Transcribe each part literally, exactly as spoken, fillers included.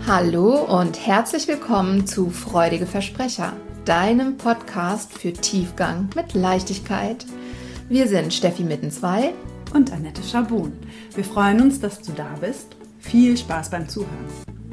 Hallo und herzlich willkommen zu Freudige Versprecher, deinem Podcast für Tiefgang mit Leichtigkeit. Wir sind Steffi Mittenzwei und Annette Schabun. Wir freuen uns, dass du da bist. Viel Spaß beim Zuhören.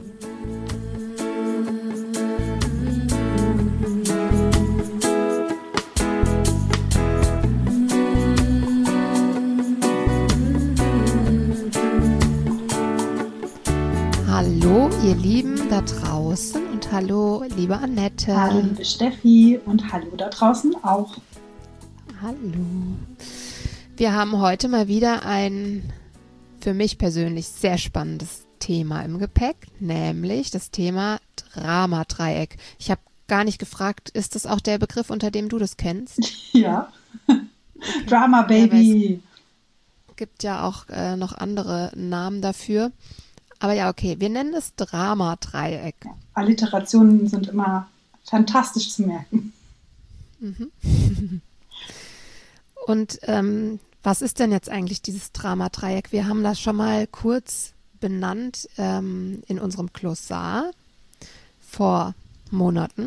Hallo ihr Lieben da draußen und hallo liebe Annette. Hallo liebe Steffi und hallo da draußen auch. Hallo. Wir haben heute mal wieder ein für mich persönlich sehr spannendes Thema im Gepäck, nämlich das Thema Dramadreieck. Ich habe gar nicht gefragt, ist das auch der Begriff, unter dem du das kennst? Ja, okay. Drama Baby. Ja, es gibt ja auch äh, noch andere Namen dafür. Aber ja, okay, wir nennen es Dramadreieck. Ja, Alliterationen sind immer fantastisch zu merken. Mhm. Und ähm, was ist denn jetzt eigentlich dieses Dramadreieck? Wir haben das schon mal kurz benannt ähm, in unserem Glossar vor Monaten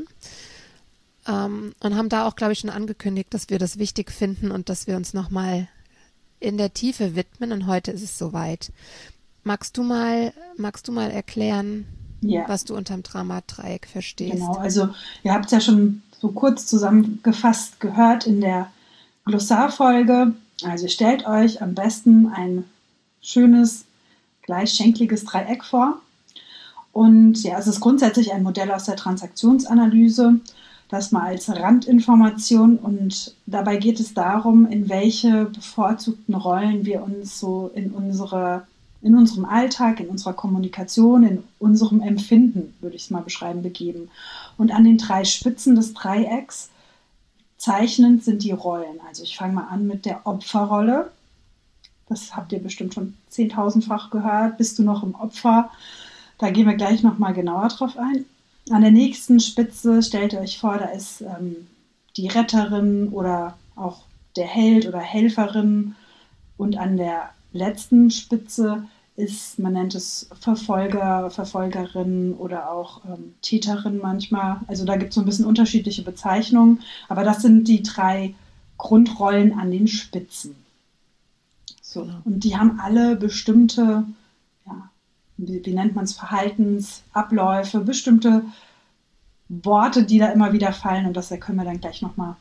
ähm, und haben da auch, glaube ich, schon angekündigt, dass wir das wichtig finden und dass wir uns nochmal in der Tiefe widmen. Und heute ist es soweit. Magst du mal, magst du mal erklären, ja. was du unterm Dramadreieck verstehst? Genau, also ihr habt es ja schon so kurz zusammengefasst gehört in der Glossarfolge. Also stellt euch am besten ein schönes, gleichschenkliges Dreieck vor. Und ja, es ist grundsätzlich ein Modell aus der Transaktionsanalyse, das mal als Randinformation, und dabei geht es darum, in welche bevorzugten Rollen wir uns so in unsere in unserem Alltag, in unserer Kommunikation, in unserem Empfinden, würde ich es mal beschreiben, begeben. Und an den drei Spitzen des Dreiecks zeichnend sind die Rollen. Also ich fange mal an mit der Opferrolle. Das habt ihr bestimmt schon zehntausendfach gehört. Bist du noch im Opfer? Da gehen wir gleich nochmal genauer drauf ein. An der nächsten Spitze stellt ihr euch vor, da ist ähm, die Retterin oder auch der Held oder Helferin. Und an der letzten Spitze ist, man nennt es Verfolger, Verfolgerin oder auch ähm, Täterin manchmal. Also da gibt es so ein bisschen unterschiedliche Bezeichnungen, aber das sind die drei Grundrollen an den Spitzen. So. Genau. Und die haben alle bestimmte, ja, wie, wie nennt man es, Verhaltensabläufe, bestimmte Worte, die da immer wieder fallen, und das können wir dann gleich nochmal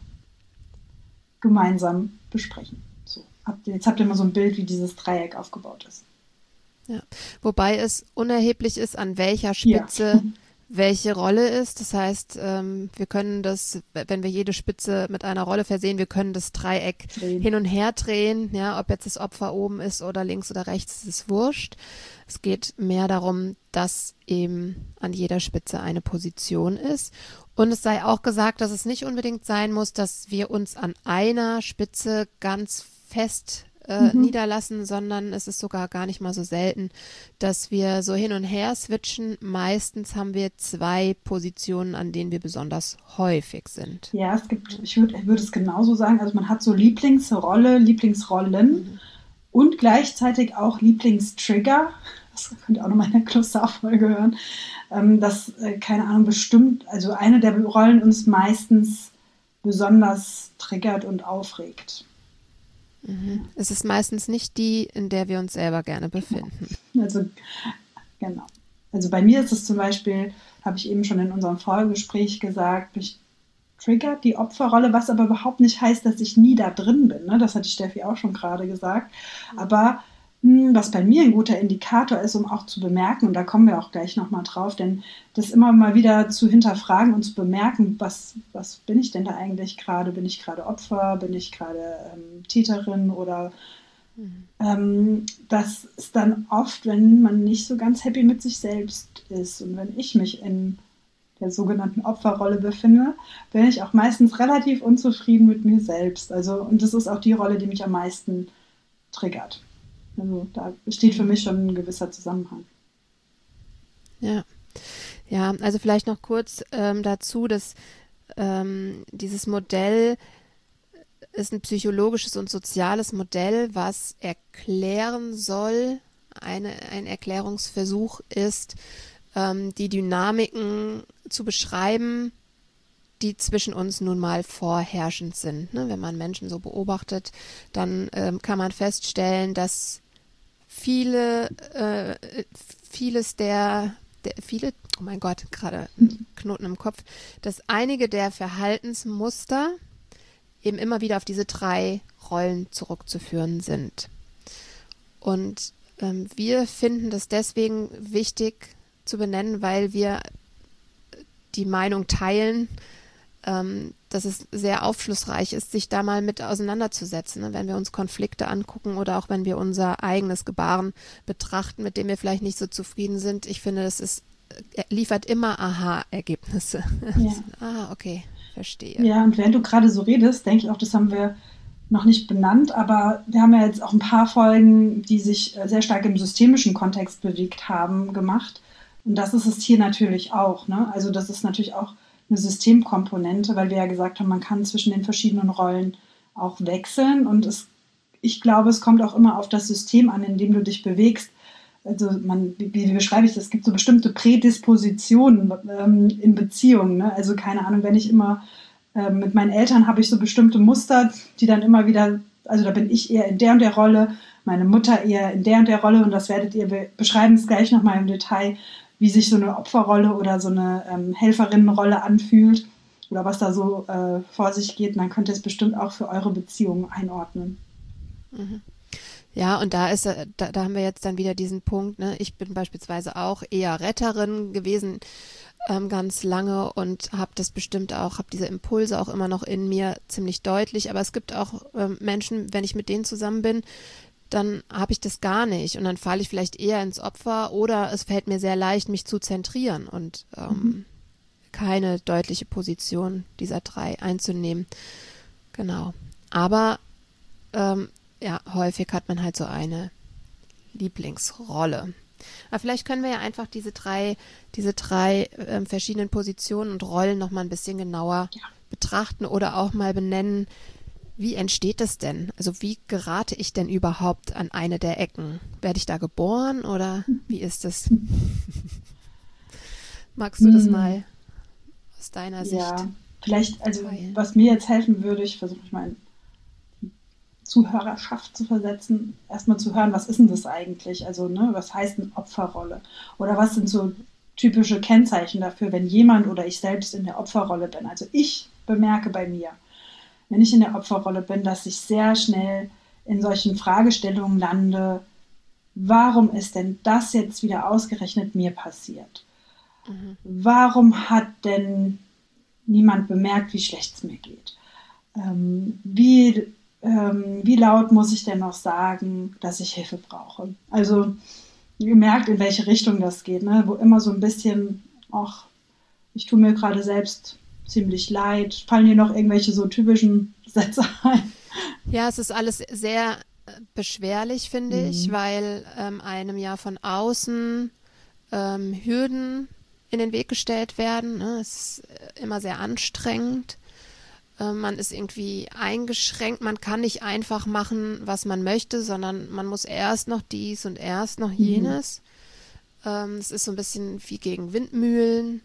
gemeinsam besprechen. Jetzt habt ihr mal so ein Bild, wie dieses Dreieck aufgebaut ist. Ja, wobei es unerheblich ist, an welcher Spitze ja. welche Rolle ist. Das heißt, ähm, wir können das, wenn wir jede Spitze mit einer Rolle versehen, wir können das Dreieck drehen. hin und her drehen. Ja, ob jetzt das Opfer oben ist oder links oder rechts, ist wurscht. Es geht mehr darum, dass eben an jeder Spitze eine Position ist. Und es sei auch gesagt, dass es nicht unbedingt sein muss, dass wir uns an einer Spitze ganz fest äh, mhm. niederlassen, sondern es ist sogar gar nicht mal so selten, dass wir so hin und her switchen. Meistens haben wir zwei Positionen, an denen wir besonders häufig sind. Ja, es gibt, ich würde ich würd es genauso sagen, also man hat so Lieblingsrolle, Lieblingsrollen mhm. und gleichzeitig auch Lieblingstrigger. Das könnt ihr auch nochmal in der Glossarfolge hören. Ähm, das, äh, keine Ahnung, bestimmt, also eine der Rollen uns meistens besonders triggert und aufregt. Mhm. Es ist meistens nicht die, in der wir uns selber gerne befinden. Also, genau. Also bei mir ist es zum Beispiel, habe ich eben schon in unserem Vorgespräch gesagt, mich triggert die Opferrolle, was aber überhaupt nicht heißt, dass ich nie da drin bin. Ne? Das hat die Steffi auch schon gerade gesagt. Aber mh, was bei mir ein guter Indikator ist, um auch zu bemerken, und da kommen wir auch gleich nochmal drauf, denn das immer mal wieder zu hinterfragen und zu bemerken, was, was bin ich denn da eigentlich gerade? Bin ich gerade Opfer? Bin ich gerade ähm, Täterin? Oder mhm. ähm, das ist dann oft, wenn man nicht so ganz happy mit sich selbst ist. Und wenn ich mich in der sogenannten Opferrolle befinde, bin ich auch meistens relativ unzufrieden mit mir selbst. Also, und das ist auch die Rolle, die mich am meisten triggert. Also da besteht für mich schon ein gewisser Zusammenhang. Ja. Ja, also vielleicht noch kurz ähm, dazu, dass ähm, dieses Modell ist ein psychologisches und soziales Modell, was erklären soll, eine, ein Erklärungsversuch ist, ähm, die Dynamiken zu beschreiben, die zwischen uns nun mal vorherrschend sind. Ne? Wenn man Menschen so beobachtet, dann ähm, kann man feststellen, dass viele, äh, vieles der, der, viele, oh mein Gott, gerade ein Knoten im Kopf, dass einige der Verhaltensmuster eben immer wieder auf diese drei Rollen zurückzuführen sind. Und ähm, wir finden das deswegen wichtig zu benennen, weil wir die Meinung teilen, ähm, dass es sehr aufschlussreich ist, sich da mal mit auseinanderzusetzen, ne? Wenn wir uns Konflikte angucken oder auch wenn wir unser eigenes Gebaren betrachten, mit dem wir vielleicht nicht so zufrieden sind. Ich finde, das ist, äh, liefert immer Aha-Ergebnisse. Ja. Ah, okay, verstehe. Ja, und während du gerade so redest, denke ich auch, das haben wir noch nicht benannt, aber wir haben ja jetzt auch ein paar Folgen, die sich sehr stark im systemischen Kontext bewegt haben, gemacht. Und das ist es hier natürlich auch. Ne? Also das ist natürlich auch eine Systemkomponente, weil wir ja gesagt haben, man kann zwischen den verschiedenen Rollen auch wechseln. Und es, ich glaube, es kommt auch immer auf das System an, in dem du dich bewegst. Also man, wie, wie beschreibe ich das? Es gibt so bestimmte Prädispositionen ähm, in Beziehungen. Ne? Also keine Ahnung, wenn ich immer äh, mit meinen Eltern habe ich so bestimmte Muster, die dann immer wieder, also da bin ich eher in der und der Rolle, meine Mutter eher in der und der Rolle und das werdet ihr, wir beschreiben es gleich nochmal im Detail, wie sich so eine Opferrolle oder so eine ähm, Helferinnenrolle anfühlt oder was da so äh, vor sich geht. Und dann könnt ihr es bestimmt auch für eure Beziehungen einordnen. Mhm. Ja, und da ist, da, da haben wir jetzt dann wieder diesen Punkt, ne? Ich bin beispielsweise auch eher Retterin gewesen ähm, ganz lange und habe das bestimmt auch, habe diese Impulse auch immer noch in mir ziemlich deutlich. Aber es gibt auch ähm, Menschen, wenn ich mit denen zusammen bin, dann habe ich das gar nicht und dann falle ich vielleicht eher ins Opfer oder es fällt mir sehr leicht, mich zu zentrieren und ähm, mhm. keine deutliche Position dieser drei einzunehmen. Genau. Aber ähm, ja, häufig hat man halt so eine Lieblingsrolle. Aber vielleicht können wir ja einfach diese drei, diese drei ähm, verschiedenen Positionen und Rollen noch mal ein bisschen genauer ja. betrachten oder auch mal benennen. Wie entsteht das denn? Also wie gerate ich denn überhaupt an eine der Ecken? Werde ich da geboren oder wie ist das? Magst du das mal aus deiner Sicht? Ja, vielleicht, also teilen? Was mir jetzt helfen würde, ich versuche mich mal in die Zuhörerschaft zu versetzen, erstmal zu hören, was ist denn das eigentlich? Also, ne, was heißt eine Opferrolle? Oder was sind so typische Kennzeichen dafür, wenn jemand oder ich selbst in der Opferrolle bin? Also ich bemerke bei mir, wenn ich in der Opferrolle bin, dass ich sehr schnell in solchen Fragestellungen lande, warum ist denn das jetzt wieder ausgerechnet mir passiert? Mhm. Warum hat denn niemand bemerkt, wie schlecht es mir geht? Ähm, wie, ähm, wie laut muss ich denn noch sagen, dass ich Hilfe brauche? Also ihr merkt, in welche Richtung das geht, ne? Wo immer so ein bisschen, ach, ich tue mir gerade selbst ziemlich leid. Fallen dir noch irgendwelche so typischen Sätze ein? Ja, es ist alles sehr beschwerlich, finde mhm. ich, weil ähm, einem ja von außen ähm, Hürden in den Weg gestellt werden. Ne? Es ist immer sehr anstrengend. Ähm, man ist irgendwie eingeschränkt. Man kann nicht einfach machen, was man möchte, sondern man muss erst noch dies und erst noch jenes. Mhm. Ähm, es ist so ein bisschen wie gegen Windmühlen.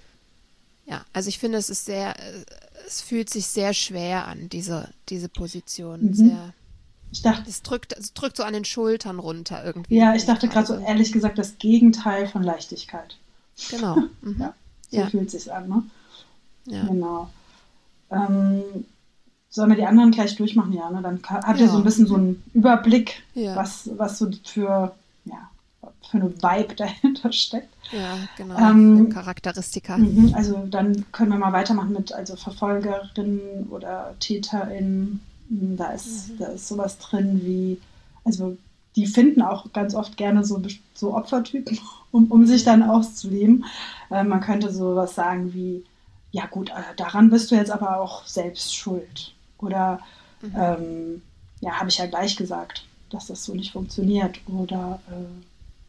Ja, also ich finde, es ist sehr, es fühlt sich sehr schwer an, diese, diese Position. Mhm. Sehr, ich dachte, es drückt, es drückt so an den Schultern runter irgendwie. Ja, ich dachte gerade so ehrlich gesagt, das Gegenteil von Leichtigkeit. Genau. Mhm. Ja, so ja. fühlt es sich an, ne? Ja. Genau. Ähm, sollen wir die anderen gleich durchmachen? Ja, ne? Dann habt ihr ja. so ein bisschen so einen Überblick, ja. was, was so für, ja, für eine Vibe dahinter steckt. Ja, genau. Ähm, Charakteristika. m- Also dann können wir mal weitermachen mit also Verfolgerinnen oder TäterInnen. Da ist, mhm. da ist sowas drin wie, also die finden auch ganz oft gerne so, so Opfertypen, um, um sich dann auszuleben. Äh, man könnte sowas sagen wie, ja gut, äh, daran bist du jetzt aber auch selbst schuld. Oder, mhm. ähm, ja, habe ich ja gleich gesagt, dass das so nicht funktioniert. Oder, äh,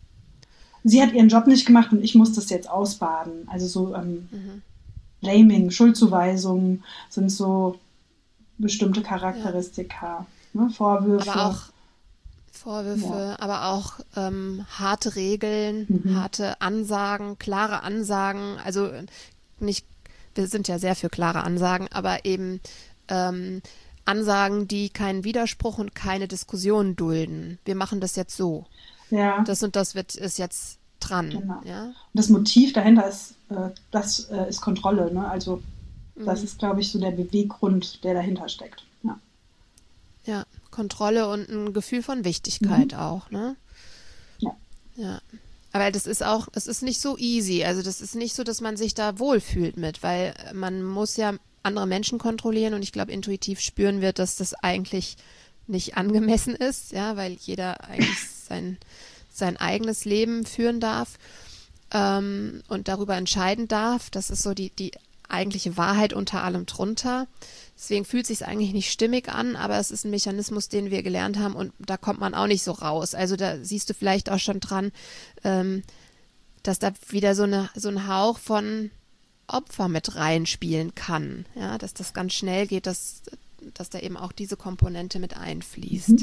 sie hat ihren Job nicht gemacht und ich muss das jetzt ausbaden. Also so ähm, mhm. Blaming, Schuldzuweisungen sind so bestimmte Charakteristika, ja. ne, Vorwürfe. Aber auch Vorwürfe, ja. aber auch ähm, harte Regeln, mhm. harte Ansagen, klare Ansagen. Also nicht, wir sind ja sehr für klare Ansagen, aber eben ähm, Ansagen, die keinen Widerspruch und keine Diskussion dulden. Wir machen das jetzt so. Ja. Das und das wird ist jetzt dran. Genau. Ja? Und das Motiv dahinter ist, äh, das äh, ist Kontrolle. Ne? Also das mhm. ist, glaube ich, so der Beweggrund, der dahinter steckt. Ja. Ja, Kontrolle und ein Gefühl von Wichtigkeit mhm. auch, ne? Ja. Ja. Aber das ist auch, es ist nicht so easy. Also das ist nicht so, dass man sich da wohlfühlt mit, weil man muss ja andere Menschen kontrollieren und ich glaube, intuitiv spüren wir, dass das eigentlich nicht angemessen ist, ja, weil jeder eigentlich sein, sein eigenes Leben führen darf ähm, und darüber entscheiden darf. Das ist so die, die eigentliche Wahrheit unter allem drunter. Deswegen fühlt es sich eigentlich nicht stimmig an, aber es ist ein Mechanismus, den wir gelernt haben und da kommt man auch nicht so raus. Also da siehst du vielleicht auch schon dran, ähm, dass da wieder so eine so ein Hauch von Opfer mit reinspielen kann. Ja, dass das ganz schnell geht, dass, dass da eben auch diese Komponente mit einfließt. Mhm.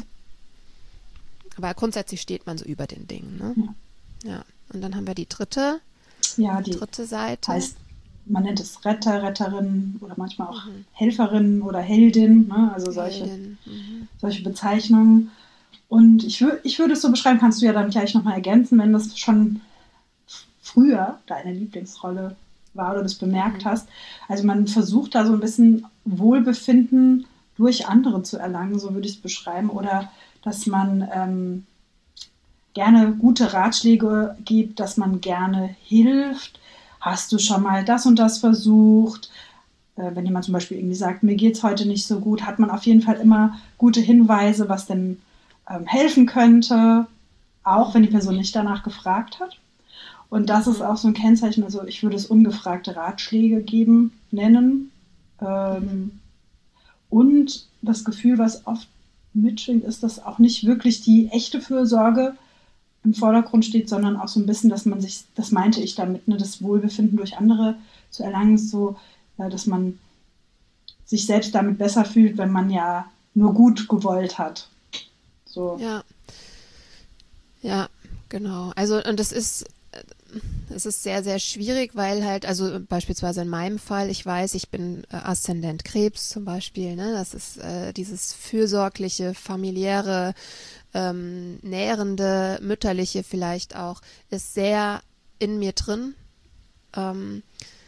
Aber grundsätzlich steht man so über den Dingen. Ne? Ja. Ja. Und dann haben wir die dritte, ja, die dritte Seite. Heißt, man nennt es Retter, Retterin oder manchmal auch mhm. Helferin oder Heldin, ne? Also solche, Heldin. Mhm. solche Bezeichnungen. Und ich, wür- ich würde es so beschreiben, kannst du ja dann gleich nochmal ergänzen, wenn das schon früher deine Lieblingsrolle war oder das bemerkt mhm. hast. Also man versucht da so ein bisschen Wohlbefinden durch andere zu erlangen, so würde ich es beschreiben. Oder dass man ähm, gerne gute Ratschläge gibt, dass man gerne hilft. Hast du schon mal das und das versucht? Äh, wenn jemand zum Beispiel irgendwie sagt, mir geht es heute nicht so gut, hat man auf jeden Fall immer gute Hinweise, was denn ähm, helfen könnte, auch wenn die Person nicht danach gefragt hat. Und das ist auch so ein Kennzeichen, also ich würde es ungefragte Ratschläge geben, nennen. Ähm, und das Gefühl, was oft mitschwingt, ist, dass auch nicht wirklich die echte Fürsorge im Vordergrund steht, sondern auch so ein bisschen, dass man sich, das meinte ich damit, ne, das Wohlbefinden durch andere zu erlangen, so, äh, dass man sich selbst damit besser fühlt, wenn man ja nur gut gewollt hat. So. Ja, ja, genau. Also und das ist Es ist sehr, sehr schwierig, weil halt, also beispielsweise in meinem Fall, ich weiß, ich bin äh, Aszendent Krebs zum Beispiel, ne? Das ist äh, dieses fürsorgliche, familiäre, ähm, nährende, mütterliche vielleicht auch, ist sehr in mir drin, ähm,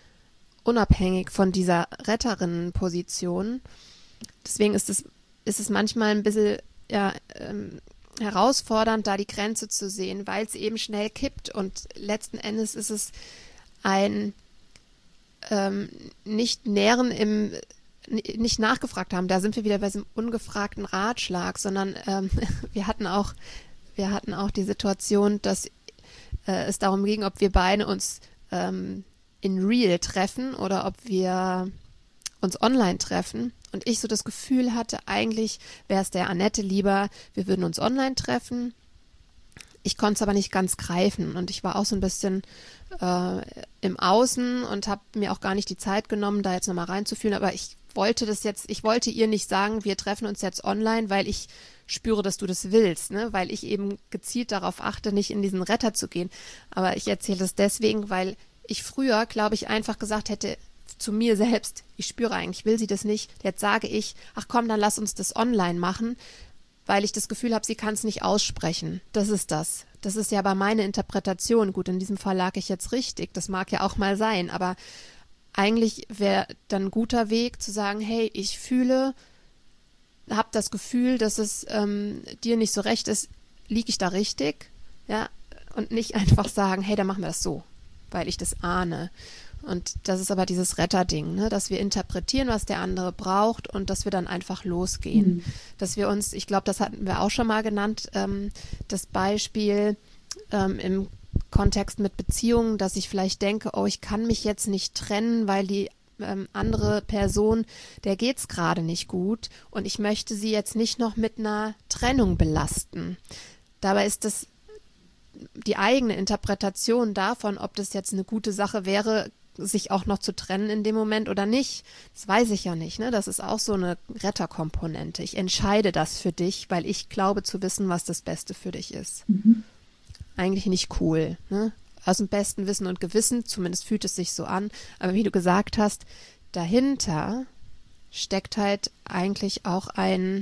unabhängig von dieser Retterinnenposition. Deswegen ist es, ist es manchmal ein bisschen, ja, ähm, herausfordernd, da die Grenze zu sehen, weil es eben schnell kippt und letzten Endes ist es ein ähm, nicht nähren im nicht nachgefragt haben. Da sind wir wieder bei diesem ungefragten Ratschlag, sondern ähm, wir hatten auch wir hatten auch die Situation, dass äh, es darum ging, ob wir beide uns ähm, in real treffen oder ob wir uns online treffen. Und ich so das Gefühl hatte, eigentlich wäre es der Annette lieber, wir würden uns online treffen. Ich konnte es aber nicht ganz greifen und ich war auch so ein bisschen äh, im Außen und habe mir auch gar nicht die Zeit genommen, da jetzt nochmal reinzufühlen. Aber ich wollte das jetzt, ich wollte ihr nicht sagen, wir treffen uns jetzt online, weil ich spüre, dass du das willst, ne? Weil ich eben gezielt darauf achte, nicht in diesen Retter zu gehen. Aber ich erzähle das deswegen, weil ich früher, glaube ich, einfach gesagt hätte, zu mir selbst, ich spüre eigentlich, will sie das nicht, jetzt sage ich, ach komm, dann lass uns das online machen, weil ich das Gefühl habe, sie kann es nicht aussprechen. Das ist das. Das ist ja aber meine Interpretation. Gut, in diesem Fall lag ich jetzt richtig, das mag ja auch mal sein, aber eigentlich wäre dann ein guter Weg zu sagen, hey, ich fühle, habe das Gefühl, dass es ähm, dir nicht so recht ist, liege ich da richtig? Ja, und nicht einfach sagen, hey, dann machen wir das so, weil ich das ahne. Und das ist aber dieses Retterding, ne? Dass wir interpretieren, was der andere braucht und dass wir dann einfach losgehen. Mhm. Dass wir uns, ich glaube, das hatten wir auch schon mal genannt, ähm, das Beispiel ähm, im Kontext mit Beziehungen, dass ich vielleicht denke, oh, ich kann mich jetzt nicht trennen, weil die ähm, andere Person, der geht's gerade nicht gut und ich möchte sie jetzt nicht noch mit einer Trennung belasten. Dabei ist das die eigene Interpretation davon, ob das jetzt eine gute Sache wäre, sich auch noch zu trennen in dem Moment oder nicht. Das weiß ich ja nicht, ne? Das ist auch so eine Retterkomponente. Ich entscheide das für dich, weil ich glaube zu wissen, was das Beste für dich ist. Mhm. Eigentlich nicht cool, ne? Aus dem besten Wissen und Gewissen, zumindest fühlt es sich so an. Aber wie du gesagt hast, dahinter steckt halt eigentlich auch ein,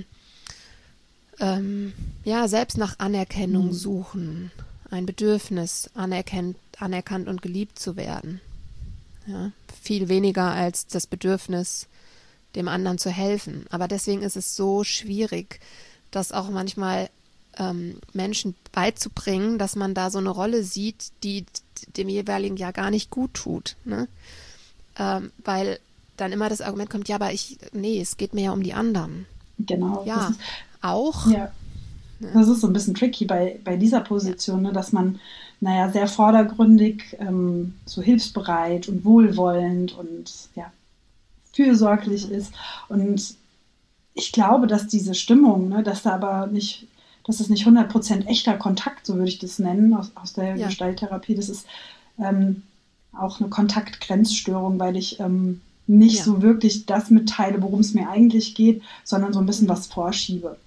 ähm, ja, selbst nach Anerkennung Mhm. suchen, ein Bedürfnis, anerkennt, anerkannt und geliebt zu werden. Ja, viel weniger als das Bedürfnis, dem anderen zu helfen. Aber deswegen ist es so schwierig, das auch manchmal ähm, Menschen beizubringen, dass man da so eine Rolle sieht, die dem jeweiligen ja gar nicht gut tut. Ne? Ähm, weil dann immer das Argument kommt, ja, aber ich, nee, es geht mir ja um die anderen. Genau. Ja, Das ist, auch. ja. Das ist so ein bisschen tricky bei, bei dieser Position, ne, dass man, naja, sehr vordergründig, ähm, so hilfsbereit und wohlwollend und ja, fürsorglich ist. Und ich glaube, dass diese Stimmung, ne, dass da aber nicht, dass es nicht hundert Prozent echter Kontakt, so würde ich das nennen, aus, aus der Ja. Gestalttherapie, das ist ähm, auch eine Kontaktgrenzstörung, weil ich ähm, nicht Ja. so wirklich das mitteile, worum es mir eigentlich geht, sondern so ein bisschen was vorschiebe.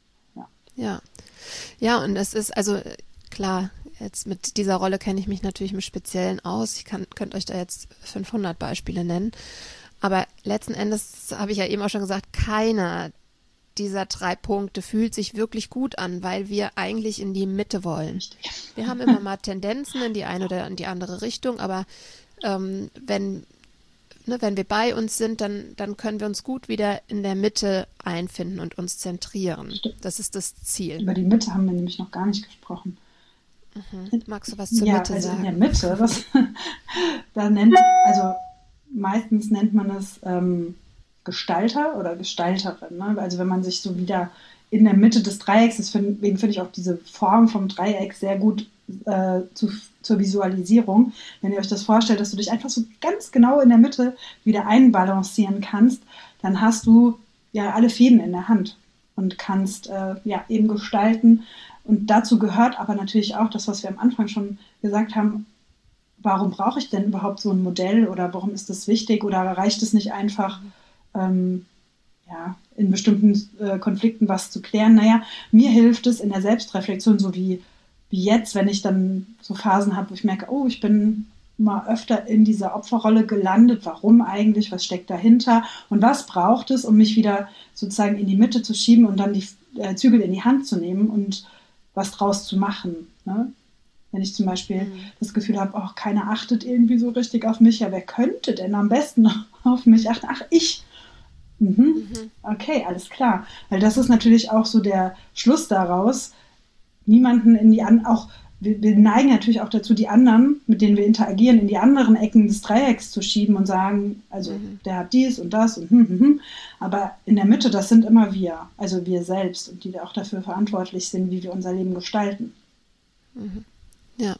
Ja, ja, und es ist, also klar, jetzt mit dieser Rolle kenne ich mich natürlich im Speziellen aus. Ich kann, könnte euch da jetzt fünfhundert Beispiele nennen. Aber letzten Endes habe ich ja eben auch schon gesagt, keiner dieser drei Punkte fühlt sich wirklich gut an, weil wir eigentlich in die Mitte wollen. Wir haben immer mal Tendenzen in die eine oder in die andere Richtung, aber ähm, wenn Ne, wenn wir bei uns sind, dann, dann können wir uns gut wieder in der Mitte einfinden und uns zentrieren. Stimmt. Das ist das Ziel. Über die Mitte haben wir nämlich noch gar nicht gesprochen. Mhm. Magst du was zur ja, Mitte also sagen? in der Mitte, das, da nennt, also meistens nennt man es ähm, Gestalter oder Gestalterin. Ne? Also wenn man sich so wieder in der Mitte des Dreiecks, deswegen finde ich auch diese Form vom Dreieck sehr gut äh, zu, zur Visualisierung. Wenn ihr euch das vorstellt, dass du dich einfach so ganz genau in der Mitte wieder einbalancieren kannst, dann hast du ja alle Fäden in der Hand und kannst äh, ja eben gestalten. Und dazu gehört aber natürlich auch das, was wir am Anfang schon gesagt haben, warum brauche ich denn überhaupt so ein Modell oder warum ist das wichtig oder reicht es nicht einfach, ähm, ja, in bestimmten äh, Konflikten was zu klären? Naja, mir hilft es in der Selbstreflexion, so wie, wie jetzt, wenn ich dann so Phasen habe, wo ich merke, oh, ich bin mal öfter in dieser Opferrolle gelandet. Warum eigentlich? Was steckt dahinter? Und was braucht es, um mich wieder sozusagen in die Mitte zu schieben und dann die äh, Zügel in die Hand zu nehmen und was draus zu machen? Ne? Wenn ich zum Beispiel mhm. das Gefühl habe, oh, keiner achtet irgendwie so richtig auf mich, ja, wer könnte denn am besten auf mich achten? Ach, ich. Mhm. Mhm. Okay, alles klar. Weil das ist natürlich auch so der Schluss daraus, niemanden in die an auch wir, wir neigen natürlich auch dazu, die anderen, mit denen wir interagieren, in die anderen Ecken des Dreiecks zu schieben und sagen, also mhm. der hat dies und das und hm, hm, hm. Aber in der Mitte, das sind immer wir, also wir selbst und die wir auch dafür verantwortlich sind, wie wir unser Leben gestalten. Mhm. Ja.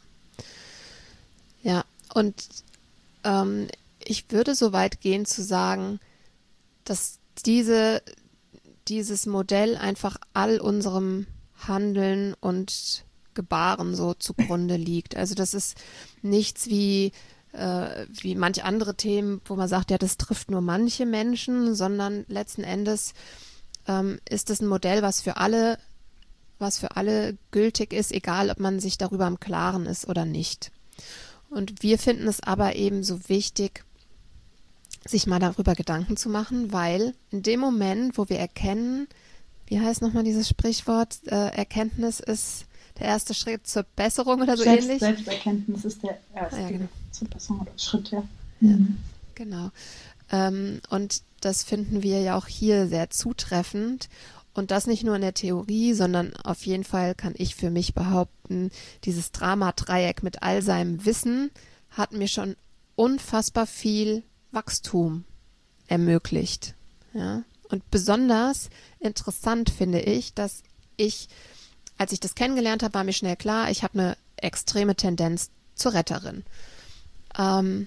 Ja, und ähm, ich würde so weit gehen zu sagen, dass diese, dieses Modell einfach all unserem Handeln und Gebaren so zugrunde liegt. Also das ist nichts wie, äh, wie manche andere Themen, wo man sagt, ja, das trifft nur manche Menschen, sondern letzten Endes ähm, ist es ein Modell, was für alle, was für alle gültig ist, egal ob man sich darüber im Klaren ist oder nicht. Und wir finden es aber eben so wichtig, sich mal darüber Gedanken zu machen, weil in dem Moment, wo wir erkennen, wie heißt nochmal dieses Sprichwort, äh, Erkenntnis ist der erste Schritt zur Besserung oder so Selbst, ähnlich? Selbsterkenntnis ist der erste ah, ja, genau. zur Besserung oder Schritt, ja. ja mhm. Genau. Ähm, und das finden wir ja auch hier sehr zutreffend. Und das nicht nur in der Theorie, sondern auf jeden Fall kann ich für mich behaupten, dieses Drama-Dreieck mit all seinem Wissen hat mir schon unfassbar viel Wachstum ermöglicht. Ja? Und besonders interessant finde ich, dass ich, als ich das kennengelernt habe, war mir schnell klar, ich habe eine extreme Tendenz zur Retterin. Ähm,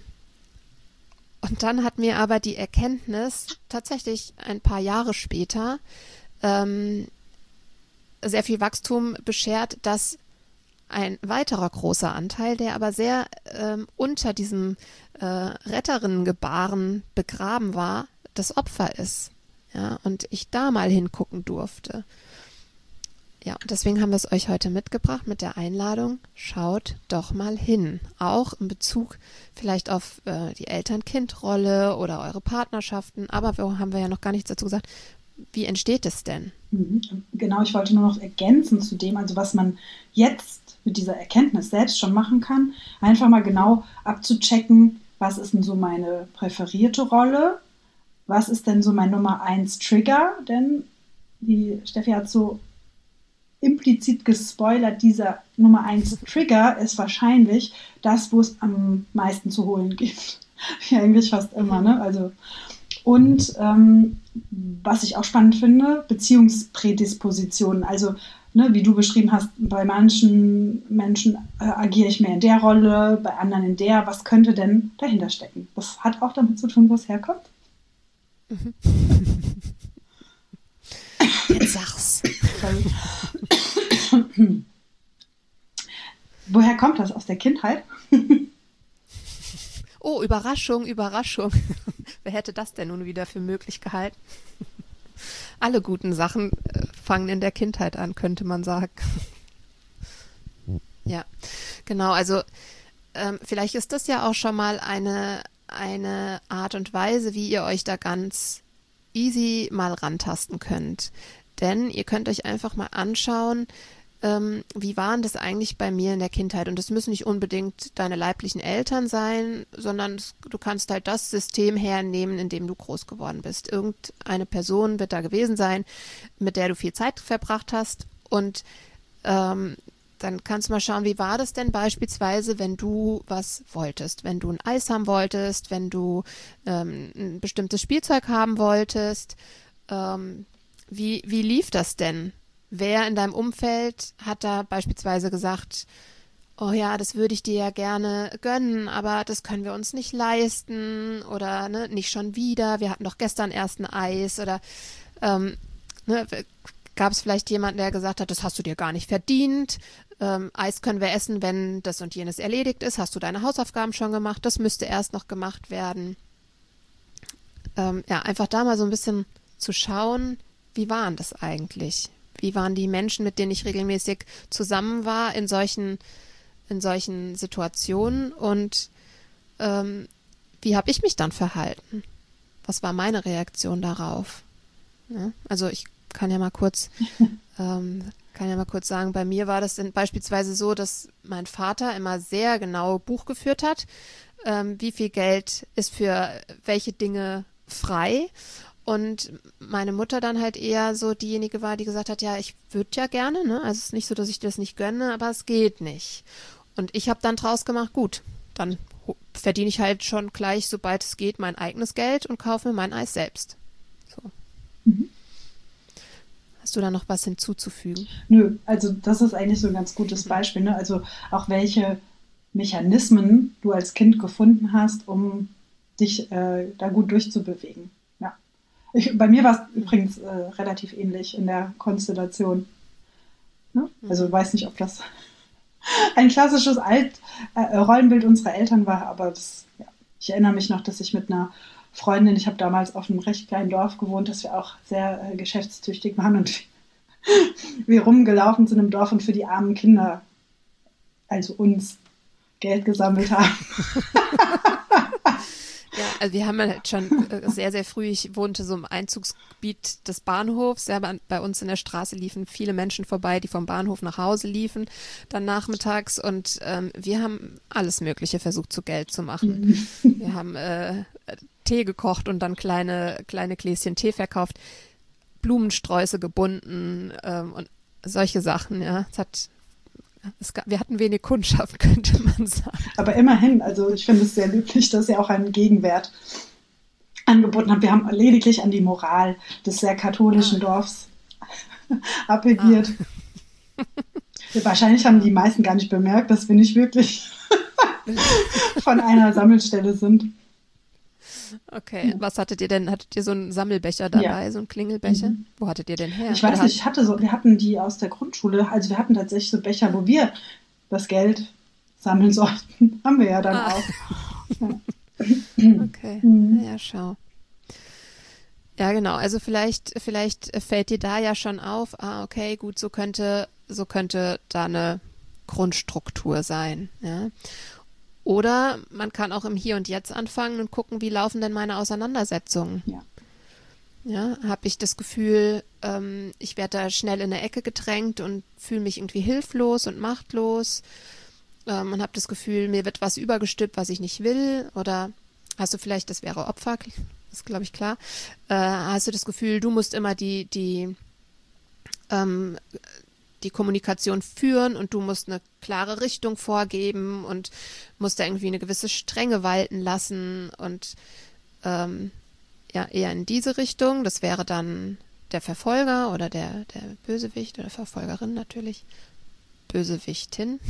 und dann hat mir aber die Erkenntnis tatsächlich ein paar Jahre später ähm, sehr viel Wachstum beschert, dass ein weiterer großer Anteil, der aber sehr ähm, unter diesem äh, Retterinnengebaren begraben war, das Opfer ist. Ja, und ich da mal hingucken durfte. Ja, und deswegen haben wir es euch heute mitgebracht mit der Einladung, schaut doch mal hin. Auch in Bezug vielleicht auf äh, die Eltern-Kind-Rolle oder eure Partnerschaften. Aber wir haben wir ja noch gar nichts dazu gesagt. Wie entsteht es denn? Genau, ich wollte nur noch ergänzen zu dem, also was man jetzt mit dieser Erkenntnis selbst schon machen kann, einfach mal genau abzuchecken, was ist denn so meine präferierte Rolle, was ist denn so mein Nummer eins Trigger, denn die Steffi hat so implizit gespoilert, dieser Nummer eins Trigger ist wahrscheinlich das, wo es am meisten zu holen gibt. Wie eigentlich fast immer, ne? Also Und ähm, was ich auch spannend finde, Beziehungsprädispositionen. Also, ne, wie du beschrieben hast, bei manchen Menschen äh, agiere ich mehr in der Rolle, bei anderen in der. Was könnte denn dahinter stecken? Das hat auch damit zu tun, wo es herkommt. Mhm. Jetzt sag's. Woher kommt das? Aus der Kindheit? Oh, Überraschung, Überraschung. Wer hätte das denn nun wieder für möglich gehalten? Alle guten Sachen äh, fangen in der Kindheit an, könnte man sagen. Ja, genau. Also ähm, vielleicht ist das ja auch schon mal eine, eine Art und Weise, wie ihr euch da ganz easy mal rantasten könnt. Denn ihr könnt euch einfach mal anschauen, Ähm, wie waren das eigentlich bei mir in der Kindheit? Und das müssen nicht unbedingt deine leiblichen Eltern sein, sondern das, du kannst halt das System hernehmen, in dem du groß geworden bist. Irgendeine Person wird da gewesen sein, mit der du viel Zeit verbracht hast. Und ähm, dann kannst du mal schauen, wie war das denn beispielsweise, wenn du was wolltest? Wenn du ein Eis haben wolltest, wenn du ähm, ein bestimmtes Spielzeug haben wolltest. Ähm, wie, wie lief das denn? Wer in deinem Umfeld hat da beispielsweise gesagt, oh ja, das würde ich dir ja gerne gönnen, aber das können wir uns nicht leisten oder ne, nicht schon wieder, wir hatten doch gestern erst ein Eis oder ähm, ne, gab es vielleicht jemanden, der gesagt hat, das hast du dir gar nicht verdient, ähm, Eis können wir essen, wenn das und jenes erledigt ist, hast du deine Hausaufgaben schon gemacht, das müsste erst noch gemacht werden. Ähm, ja, einfach da mal so ein bisschen zu schauen, wie waren das eigentlich? Wie waren die Menschen, mit denen ich regelmäßig zusammen war in solchen, in solchen Situationen und ähm, wie habe ich mich dann verhalten? Was war meine Reaktion darauf? Ja, also ich kann ja mal kurz, ähm, kann ja mal kurz sagen, bei mir war das in, beispielsweise so, dass mein Vater immer sehr genau Buch geführt hat, ähm, wie viel Geld ist für welche Dinge frei. Und meine Mutter dann halt eher so diejenige war, die gesagt hat, ja, ich würde ja gerne, ne? Also es ist nicht so, dass ich das nicht gönne, aber es geht nicht. Und ich habe dann draus gemacht, gut, dann verdiene ich halt schon gleich, sobald es geht, mein eigenes Geld und kaufe mir mein Eis selbst. So. Mhm. Hast du da noch was hinzuzufügen? Nö, also das ist eigentlich so ein ganz gutes Beispiel, ne? Also auch welche Mechanismen du als Kind gefunden hast, um dich äh, da gut durchzubewegen. Ich, bei mir war es übrigens äh, relativ ähnlich in der Konstellation. Ne? Also ich weiß nicht, ob das ein klassisches Alt, äh, Rollenbild unserer Eltern war, aber das, ja. Ich erinnere mich noch, dass ich mit einer Freundin, ich habe damals auf einem recht kleinen Dorf gewohnt, dass wir auch sehr äh, geschäftstüchtig waren und wir rumgelaufen sind im Dorf und für die armen Kinder, also uns, Geld gesammelt haben. Ja, also wir haben halt schon sehr, sehr früh, ich wohnte so im Einzugsgebiet des Bahnhofs, ja, bei uns in der Straße liefen viele Menschen vorbei, die vom Bahnhof nach Hause liefen, dann nachmittags und ähm, wir haben alles Mögliche versucht zu Geld zu machen. Wir haben äh, Tee gekocht und dann kleine, kleine Gläschen Tee verkauft, Blumensträuße gebunden ähm, und solche Sachen, ja, es hat Es gab, wir hatten wenig Kundschaft, könnte man sagen. Aber immerhin, also ich finde es sehr löblich, dass ihr auch einen Gegenwert angeboten habt. Wir haben lediglich an die Moral des sehr katholischen ah. Dorfs appelliert. Ah. Wahrscheinlich haben die meisten gar nicht bemerkt, dass wir nicht wirklich von einer Sammelstelle sind. Okay, was hattet ihr denn? Hattet ihr so einen Sammelbecher dabei, ja. so einen Klingelbecher? Mhm. Wo hattet ihr denn her? Ich weiß nicht, ich hatte so, wir hatten die aus der Grundschule, also wir hatten tatsächlich so Becher, wo wir das Geld sammeln sollten. Haben wir ja dann Ah. auch. Ja. Okay, Mhm. ja, schau. Ja, genau. Also vielleicht, vielleicht fällt dir da ja schon auf, ah, okay, gut, so könnte, so könnte da eine Grundstruktur sein, ja. Oder man kann auch im Hier und Jetzt anfangen und gucken, wie laufen denn meine Auseinandersetzungen? Ja. Ja, habe ich das Gefühl, ähm, ich werde da schnell in eine Ecke gedrängt und fühle mich irgendwie hilflos und machtlos, ähm, und habe das Gefühl, mir wird was übergestülpt, was ich nicht will, oder hast du vielleicht, das wäre Opfer, das ist, glaube ich, klar, äh, hast du das Gefühl, du musst immer die, die, ähm, die Kommunikation führen und du musst eine klare Richtung vorgeben und musst da irgendwie eine gewisse Strenge walten lassen und ähm, ja, eher in diese Richtung. Das wäre dann der Verfolger oder der, der Bösewicht oder Verfolgerin natürlich. Bösewichtin.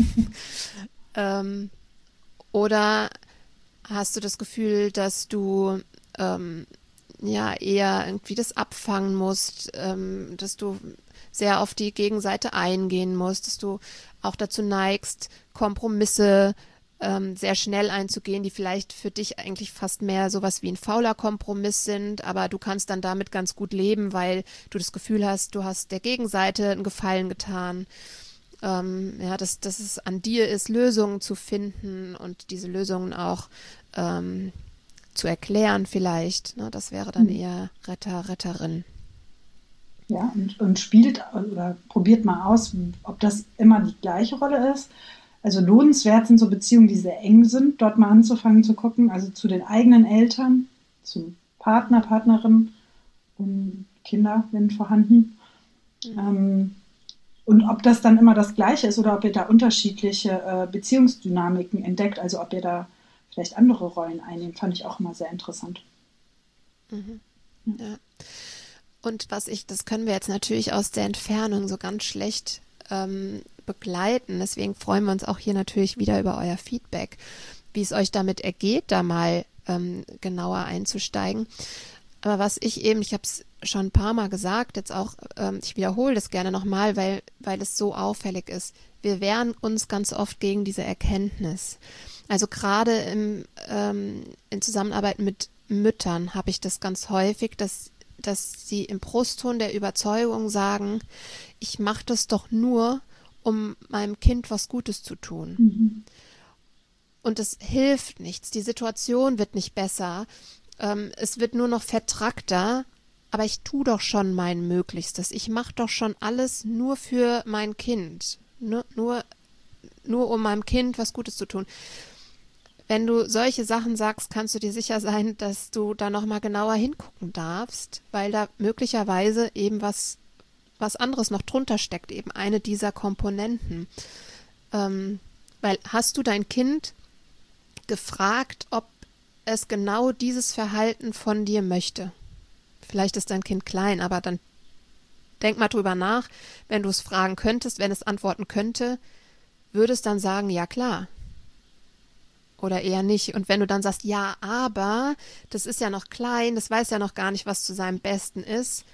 ähm, oder hast du das Gefühl, dass du ähm, ja eher irgendwie das abfangen musst, ähm, dass du sehr auf die Gegenseite eingehen musst, dass du auch dazu neigst, Kompromisse ähm, sehr schnell einzugehen, die vielleicht für dich eigentlich fast mehr sowas wie ein fauler Kompromiss sind, aber du kannst dann damit ganz gut leben, weil du das Gefühl hast, du hast der Gegenseite einen Gefallen getan. Ähm, ja, dass, dass es an dir ist, Lösungen zu finden und diese Lösungen auch ähm, zu erklären vielleicht. Ne? Das wäre dann Mhm. eher Retter, Retterin. Ja, und, und spielt oder probiert mal aus, ob das immer die gleiche Rolle ist. Also lohnenswert sind so Beziehungen, die sehr eng sind, dort mal anzufangen zu gucken, also zu den eigenen Eltern, zum Partner, Partnerin und Kinder, wenn vorhanden. Mhm. Ähm, und ob das dann immer das Gleiche ist oder ob ihr da unterschiedliche äh, Beziehungsdynamiken entdeckt, also ob ihr da vielleicht andere Rollen einnehmt, fand ich auch immer sehr interessant. Mhm. Ja. Und was ich, das können wir jetzt natürlich aus der Entfernung so ganz schlecht ähm, begleiten. Deswegen freuen wir uns auch hier natürlich wieder über euer Feedback, wie es euch damit ergeht, da mal ähm, genauer einzusteigen. Aber was ich eben, ich habe es schon ein paar Mal gesagt, jetzt auch, ähm, ich wiederhole das gerne nochmal, weil, weil es so auffällig ist. Wir wehren uns ganz oft gegen diese Erkenntnis. Also gerade im, ähm, in Zusammenarbeit mit Müttern habe ich das ganz häufig, dass dass sie im Brustton der Überzeugung sagen, ich mache das doch nur, um meinem Kind was Gutes zu tun. Mhm. Und es hilft nichts. Die Situation wird nicht besser. Ähm, es wird nur noch vertrackter. Aber ich tue doch schon mein Möglichstes. Ich mache doch schon alles nur für mein Kind. Nur, nur, nur um meinem Kind was Gutes zu tun. Wenn du solche Sachen sagst, kannst du dir sicher sein, dass du da nochmal genauer hingucken darfst, weil da möglicherweise eben was, was anderes noch drunter steckt, eben eine dieser Komponenten. Ähm, weil hast du dein Kind gefragt, ob es genau dieses Verhalten von dir möchte? Vielleicht ist dein Kind klein, aber dann denk mal drüber nach, wenn du es fragen könntest, wenn es antworten könnte, würde es dann sagen, ja klar. Oder eher nicht. Und wenn du dann sagst, ja, aber, das ist ja noch klein, das weiß ja noch gar nicht, was zu seinem Besten ist.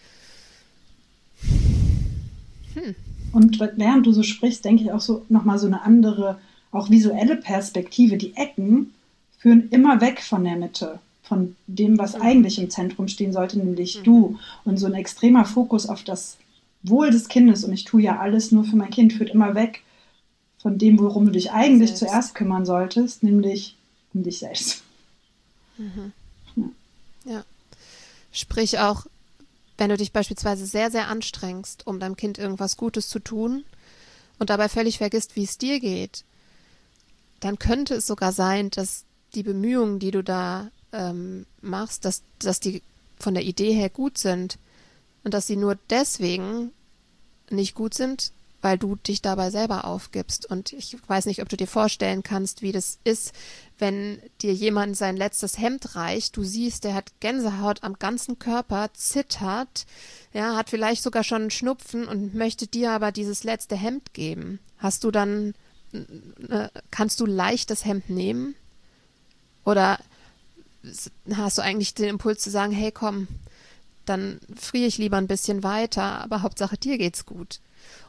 Hm. Und während du so sprichst, denke ich auch so nochmal so eine andere, auch visuelle Perspektive. Die Ecken führen immer weg von der Mitte, von dem, was Mhm. eigentlich im Zentrum stehen sollte, nämlich Mhm. du. Und so ein extremer Fokus auf das Wohl des Kindes, und ich tue ja alles nur für mein Kind, führt immer weg von dem, worum du dich eigentlich Selbst. zuerst kümmern solltest, nämlich um dich selbst. Mhm. Ja. Ja. Sprich auch, wenn du dich beispielsweise sehr, sehr anstrengst, um deinem Kind irgendwas Gutes zu tun und dabei völlig vergisst, wie es dir geht, dann könnte es sogar sein, dass die Bemühungen, die du da ähm, machst, dass, dass die von der Idee her gut sind und dass sie nur deswegen nicht gut sind, weil du dich dabei selber aufgibst. Und ich weiß nicht, ob du dir vorstellen kannst, wie das ist, wenn dir jemand sein letztes Hemd reicht. Du siehst, der hat Gänsehaut am ganzen Körper, zittert, ja, hat vielleicht sogar schon einen Schnupfen und möchte dir aber dieses letzte Hemd geben. Hast du dann, äh, kannst du leicht das Hemd nehmen? Oder hast du eigentlich den Impuls zu sagen, hey, komm, dann friere ich lieber ein bisschen weiter, aber Hauptsache dir geht's gut.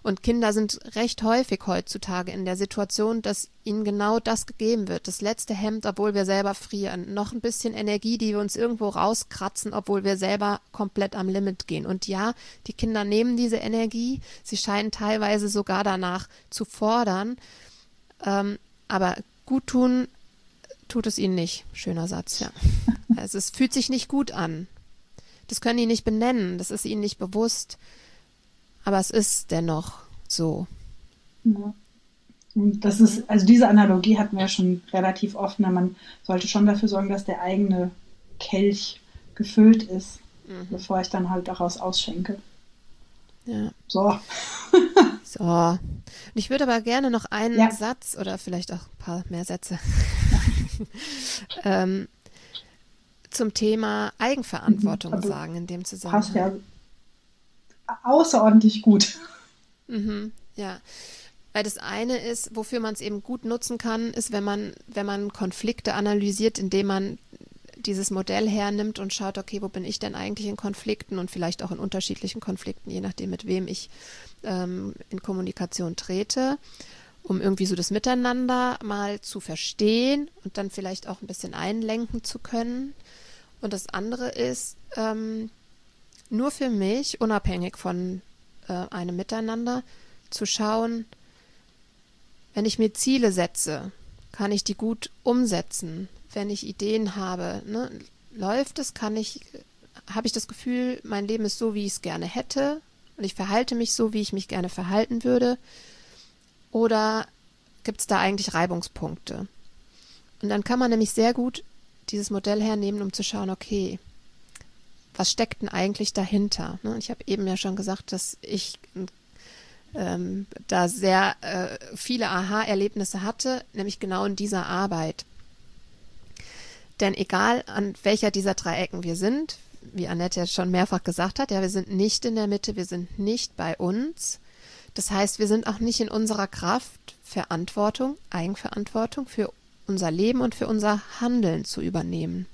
Und Kinder sind recht häufig heutzutage in der Situation, dass ihnen genau das gegeben wird. Das letzte Hemd, obwohl wir selber frieren. Noch ein bisschen Energie, die wir uns irgendwo rauskratzen, obwohl wir selber komplett am Limit gehen. Und ja, die Kinder nehmen diese Energie. Sie scheinen teilweise sogar danach zu fordern. Ähm, aber gut tun tut es ihnen nicht. Schöner Satz, ja. Also es fühlt sich nicht gut an. Das können die nicht benennen. Das ist ihnen nicht bewusst. Aber es ist dennoch so. Ja. Und das ist, also diese Analogie hatten wir ja schon relativ oft. Ne? Man sollte schon dafür sorgen, dass der eigene Kelch gefüllt ist, mhm. bevor ich dann halt daraus ausschenke. Ja. So. So. Und ich würde aber gerne noch einen ja. Satz oder vielleicht auch ein paar mehr Sätze ähm, zum Thema Eigenverantwortung mhm. sagen in dem Zusammenhang. Passt ja außerordentlich gut. Mhm, ja, weil das eine ist, wofür man es eben gut nutzen kann, ist, wenn man, wenn man Konflikte analysiert, indem man dieses Modell hernimmt und schaut, okay, wo bin ich denn eigentlich in Konflikten und vielleicht auch in unterschiedlichen Konflikten, je nachdem, mit wem ich ähm, in Kommunikation trete, um irgendwie so das Miteinander mal zu verstehen und dann vielleicht auch ein bisschen einlenken zu können. Und das andere ist, ähm, nur für mich, unabhängig von äh, einem Miteinander, zu schauen, wenn ich mir Ziele setze, kann ich die gut umsetzen. Wenn ich Ideen habe, ne, läuft es, kann ich, habe ich das Gefühl, mein Leben ist so, wie ich es gerne hätte und ich verhalte mich so, wie ich mich gerne verhalten würde, oder gibt es da eigentlich Reibungspunkte? Und dann kann man nämlich sehr gut dieses Modell hernehmen, um zu schauen, okay, was steckt denn eigentlich dahinter? Ne? Ich habe eben ja schon gesagt, dass ich ähm, da sehr äh, viele Aha-Erlebnisse hatte, nämlich genau in dieser Arbeit. Denn egal an welcher dieser drei Ecken wir sind, wie Annette ja schon mehrfach gesagt hat, ja, wir sind nicht in der Mitte, wir sind nicht bei uns. Das heißt, wir sind auch nicht in unserer Kraft, Verantwortung, Eigenverantwortung für unser Leben und für unser Handeln zu übernehmen.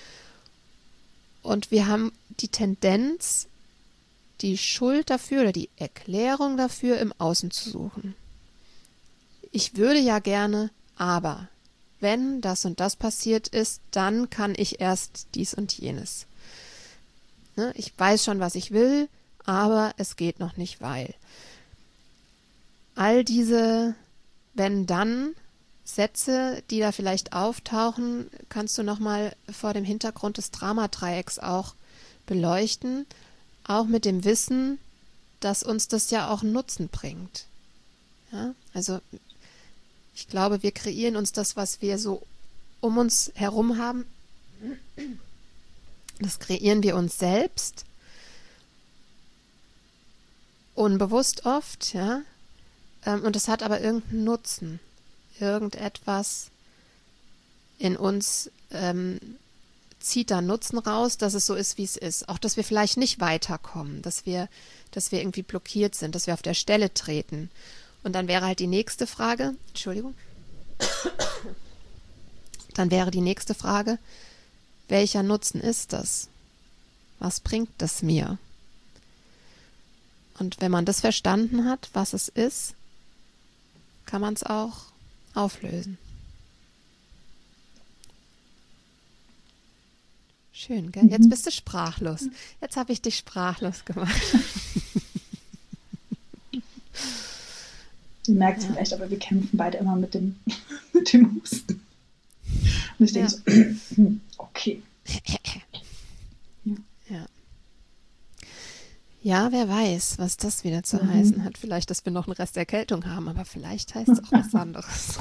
Und wir haben die Tendenz, die Schuld dafür oder die Erklärung dafür im Außen zu suchen. Ich würde ja gerne, aber wenn das und das passiert ist, dann kann ich erst dies und jenes. Ne? Ich weiß schon, was ich will, aber es geht noch nicht, weil. All diese wenn-dann Sätze, die da vielleicht auftauchen, kannst du nochmal vor dem Hintergrund des Dramadreiecks auch beleuchten, auch mit dem Wissen, dass uns das ja auch Nutzen bringt. Ja? Also ich glaube, wir kreieren uns das, was wir so um uns herum haben, das kreieren wir uns selbst, unbewusst oft, ja, und es hat aber irgendeinen Nutzen. Irgendetwas in uns ähm, zieht da Nutzen raus, dass es so ist, wie es ist. Auch, dass wir vielleicht nicht weiterkommen, dass wir, dass wir irgendwie blockiert sind, dass wir auf der Stelle treten. Und dann wäre halt die nächste Frage, Entschuldigung, dann wäre die nächste Frage, welcher Nutzen ist das? Was bringt das mir? Und wenn man das verstanden hat, was es ist, kann man es auch auflösen. Schön, gell? Jetzt bist du sprachlos. Jetzt habe ich dich sprachlos gemacht. Du merkst ja. vielleicht, aber wir kämpfen beide immer mit dem, mit dem Husten. Und ich denke ja. so, okay. Ja. ja. Ja, wer weiß, was das wieder zu mhm. heißen hat. Vielleicht, dass wir noch einen Rest Erkältung haben, aber vielleicht heißt es auch was anderes.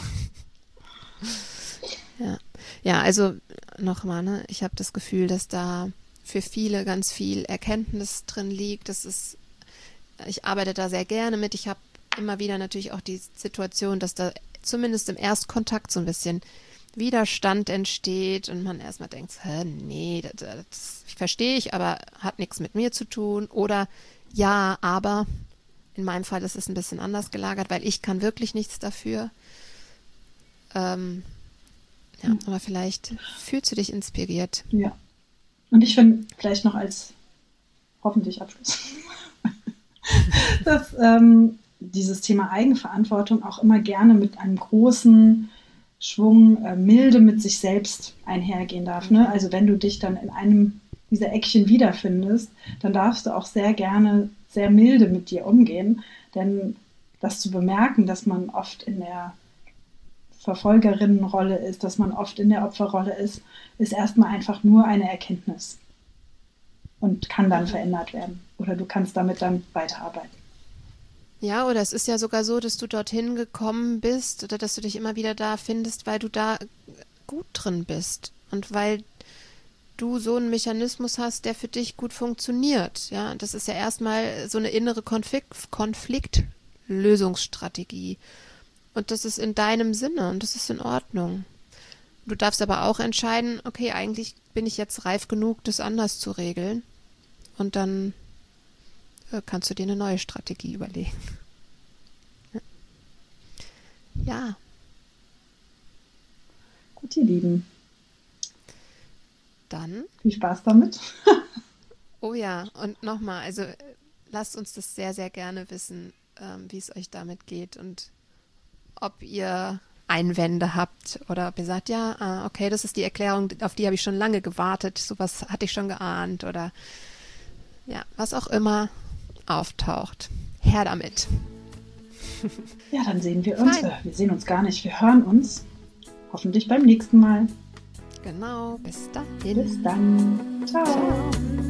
ja. ja, also nochmal, ne? Ich habe das Gefühl, dass da für viele ganz viel Erkenntnis drin liegt. Das ist, ich arbeite da sehr gerne mit. Ich habe immer wieder natürlich auch die Situation, dass da zumindest im Erstkontakt so ein bisschen Widerstand entsteht und man erstmal denkt, hä, nee, das, das verstehe ich, aber hat nichts mit mir zu tun. Oder ja, aber in meinem Fall ist es ein bisschen anders gelagert, weil ich kann wirklich nichts dafür. Ähm, ja, mhm. aber vielleicht fühlst du dich inspiriert. Ja. Und ich finde vielleicht noch als hoffentlich Abschluss, dass ähm, dieses Thema Eigenverantwortung auch immer gerne mit einem großen Schwung äh, Milde mit sich selbst einhergehen darf. Ne? Also wenn du dich dann in einem dieser Eckchen wiederfindest, dann darfst du auch sehr gerne sehr milde mit dir umgehen, denn das zu bemerken, dass man oft in der Verfolgerinnenrolle ist, dass man oft in der Opferrolle ist, ist erstmal einfach nur eine Erkenntnis und kann dann verändert werden oder du kannst damit dann weiterarbeiten. Ja, oder es ist ja sogar so, dass du dorthin gekommen bist oder dass du dich immer wieder da findest, weil du da gut drin bist und weil du so einen Mechanismus hast, der für dich gut funktioniert. Ja, das ist ja erstmal so eine innere Konflikt, Konfliktlösungsstrategie. Und das ist in deinem Sinne und das ist in Ordnung. Du darfst aber auch entscheiden, okay, eigentlich bin ich jetzt reif genug, das anders zu regeln. Und dann äh, kannst du dir eine neue Strategie überlegen. Ja. Gut, ihr Lieben. Dann. Viel Spaß damit. Oh ja, und nochmal, also lasst uns das sehr, sehr gerne wissen, ähm, wie es euch damit geht und ob ihr Einwände habt oder ob ihr sagt, ja, ah, okay, das ist die Erklärung, auf die habe ich schon lange gewartet, sowas hatte ich schon geahnt oder ja, was auch immer auftaucht. Her damit. Ja, dann sehen wir uns. Äh, wir sehen uns gar nicht, wir hören uns. Hoffentlich beim nächsten Mal. Genau, bis dahin. Bis dann. Ciao. Ciao.